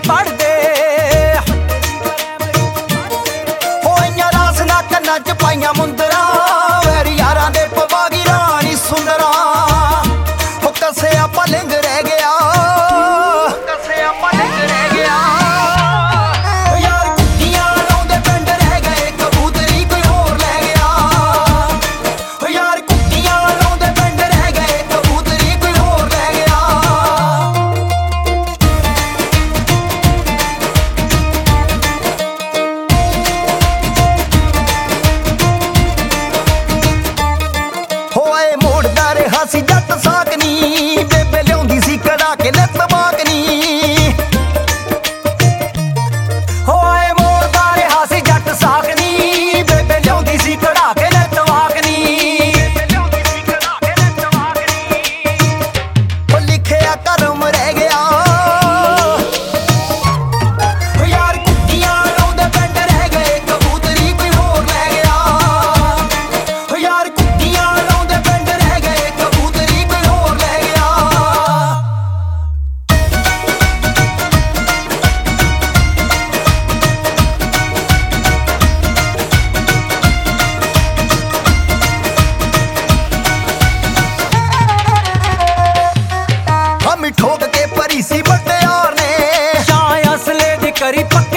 पढ़दे होइयां रासना कन्नां च पाइयां मुंदरां वैरी यारां दे पवागी रानी सुंदरा हो कसिया पलंग रह गया सी जट साकनी बेबे लियाउंदी सी कड़ा के लत बाकनी होए मोड़दा रहा सी जट साकनी बेबे लियाउंदी सी कड़ा के लत बाकनी ओ लिखिया करम रह गया यार कुत्तियां लाउंदे पिंड रह गए कबूतरी कोई होर लै गया यार कुत्तियां लाउंदे पिंड रह गए ठोक के परी सी बटे यार ने शाय असले दी करी पक्की